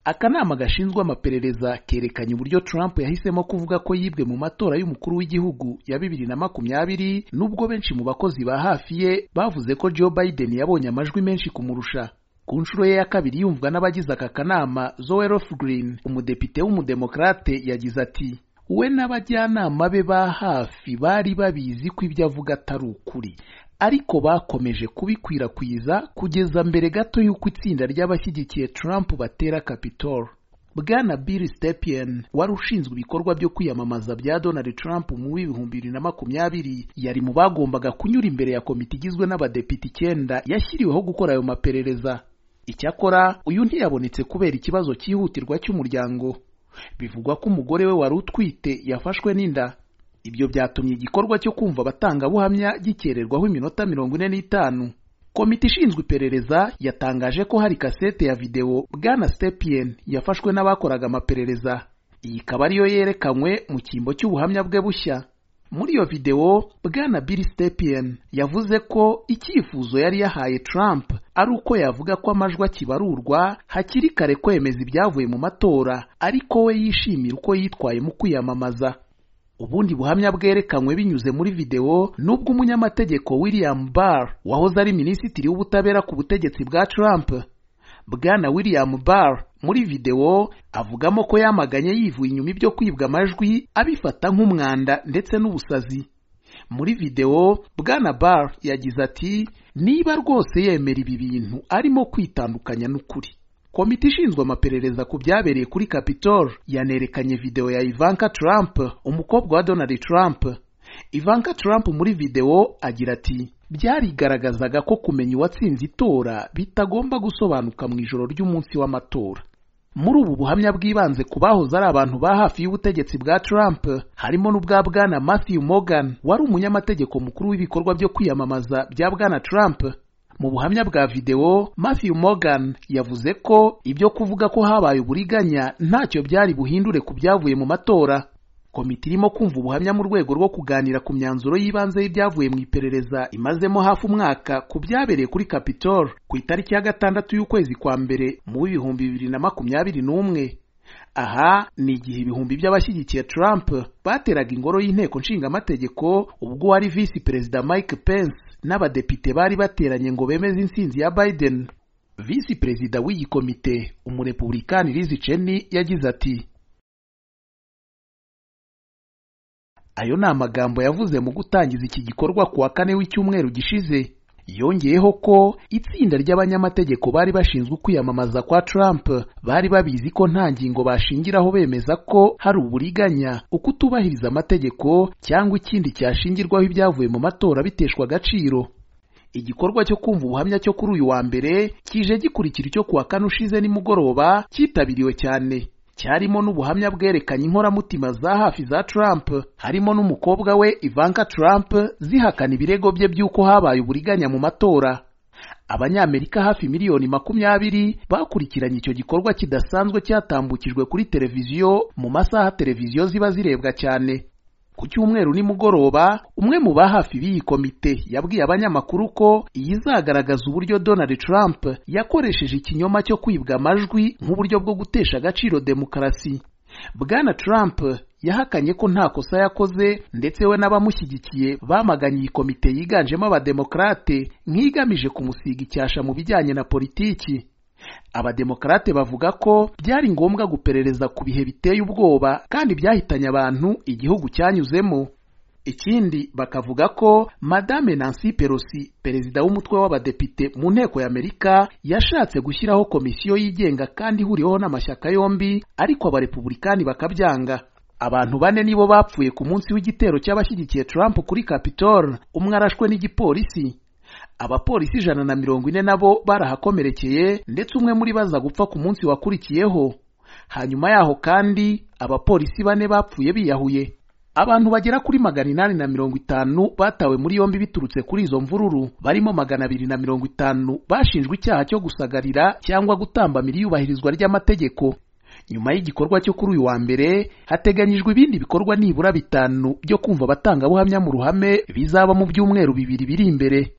Akanama gashinzwe amaperereza kerekanye uburyo Trump yahisemo kuvuga ko yibwe mu matora y'umukuru w'igihugu ya 2020 nubwo benshi mu bakozi ba hafi ye bavuze ko Joe Biden yabonye amajwi menshi kumurusha. Ku nshuro ye ya kabiri yumvwa n'abagize aka kanama, Zoe Lofgren, umudepite w'umudemokrate, yagize ati we n'abajyanama be ba hafi bari babizi ko ibyo avuga atari ukuri, ariko bakomeje kubikwirakwiza kugeza mbere gato y'uko itsinda ry'abashyigikiye Trump batera Capitol. Bwana Bill Stepien wari ushinzwe ibikorwa byo kwiyamamaza bya Donald Trump mu 2020 yari mu bagombaga kunyura imbere ya komite igizwe n'abadepite 9 yashyiriweho gukora ayo maperereza. Icyakora uyu ntiyabonetse kubera ikibazo cyihutirwa cy'umuryango. Bivugwa ko umugore we wari utwite yafashwe n'inda. Ibyo byatumye igikorwa cyo kumva abatangabuhamya gikererwaho iminota 45. Komite ishinzwe iperereza yatangaje ko hari kasete ya video Bwana Stepien yafashwe n'abakoraga amaperereza. Iyi ikaba ariyo yerekanywe mu cyimbo cy'ubuhamya bwe bushya. Muri iyo video Bwana Bill Stepien yavuze ko icyifuzo yari yahaye Trump ari uko yavuga ko amajwi akibarurwa hakiri kare kwemeza ibyavuye mu matora, ariko we yishimira uko yitwaye mu kwiyamamaza. Ubundi buhamya bwerekanywe binyuze muri video nubwo umunyamategeko William Barr wahoze ari minisitiri w'ubutabera ku butegetsi bwa Trump. Bwana William Barr muri video avugamo ko yamaganye yivuye inyuma ibyo kwibwa amajwi, abifata nk'umwanda ndetse n'ubusazi. Muri video Bwana Barr yagize ati niba rwose yemera ibi bintu arimo kwitandukanya n'ukuri. Komite ishinzwe amaperereza ku byabereye kuri Capitol yanerekanye video ya Ivanka Trump, umukobwa wa Donald Trump. Ivanka Trump muri video agira ati byarigaragazaga ko kumenya uwatsinze itora bitagomba gusobanuka mu ijoro ry'umunsi w'amatora. Muri ubu buhamya bwibanze ku bahoze ari abantu ba hafi y'ubutegetsi bwa Trump harimo n'ubwa Bwana Matthew Morgan wari umunyamategeko mukuru w'ibikorwa byo kwiyamamaza bya Bwana Trump. Mu buhamya bwa video Matthew Morgan yavuze ko ibyo kuvuga ko habaye uburiganya ntacyo byari buhindure ku byavuye mu matora. Komite irimo kumva ubuhamya mu rwego rwo kuganira ku myanzuro y'ibanze y'ibyavuye mu iperereza imazemo hafi umwaka ku byabereye kuri Capitol ku itariki ya 6 y'ukwezi kwa mbere mu 2021. Aha ni igihe ibihumbi by'abashyigikiye Trump bateraga ingoro y'inteko nshingamategeko ubwo wari Vice Perezida Mike Pence n'abadepite bari bateranye ngo bemeze insinzi ya Biden. Vice Perezida w'iyi komite umurepublikani Liz Cheney yagize ati ayo ni amagambo yavuze mu gutangiza iki gikorwa ku wa 4 w'icyumweru gishize. Yongeyeho ko itsinda ry'abanyamategeko bari bashinzwe kwiyamamaza kwa Trump bari babizi ko nta ngingo bashingiraho bemeza ko hari uburiganya, ukutubahiriza amategeko cyangwa ikindi cyashingirwaho ibyavuye mu matora biteshwa agaciro. Igikorwa cyo kumva ubuhamya cyo kuri uyu wa mbere kije gikurikira icyo ku wa 4 ushize nimugoroba cyitabiriwe cyane. Cyarimo n'ubuhamya bwerekanye inkoramutima za hafi za Trump, harimo n'umukobwa we Ivanka Trump zihakana ibirego bye by'uko habaye uburiganya mu matora. Abanyamerika hafi miliyoni 20 bakurikiranye icyo gikorwa kidasanzwe cyatambukijwe kuri televiziyo mu masaha televiziyo ziba zirebwa cyane. Ku cyumweru nimugoroba umwe mu bahafi b'iyi komite yabwiye abanyamakuru ko izagaragaza uburyo Donald Trump yakoresheje ikinyoma cyo kwibwa amajwi nk'uburyo bwo gutesha agaciro demokarasi. Bwana Trump yahakanye ko nta kosa yakoze ndetse we n'abamushyigikiye bamaganye iyi komite yiganjemo abademokrate nk'igamije kumusiga icyasha mu bijyanye na politiki. Abademokrate bavuga ko byari ngombwa guperereza ku bihe biteye ubwoba kandi byahitanye abantu igihugu cyanyuzemo. Ikindi bakavuga ko Madame Nancy Pelosi, perezida w'umutwe w'abadepite mu nteko y'Amerika, yashatse gushyiraho komisiyo yigenga kandi ihuriweho n'amashyaka yombi, ariko abarepublikani bakabyanga. Abantu 4 nibo bapfuye ku munsi w'igitero cy'abashyigikiye Trump kuri Capitol, umwe arashwe n'igipolisi. Abapolisi 140 nabo barahakomerekeye ndetse umwe muri baza gupfa ku munsi wakurikiyeho. Hanyuma yaho kandi abapolisi 4 bapfuye biyahuye. Abantu bagera kuri 850 batawe muri yombi biturutse kuri izo mvururu, barimo 250 bashinjwe icyaha cyo gusagarira cyangwa gutambamira iyubahirizwa ry'amategeko. Nyuma y'igikorwa cyo kuri uyu wa mbere hateganyijwe ibindi bikorwa nibura 5 byo kumva abatangabuhamya mu ruhame bizaba mu byumweru 2 biri imbere.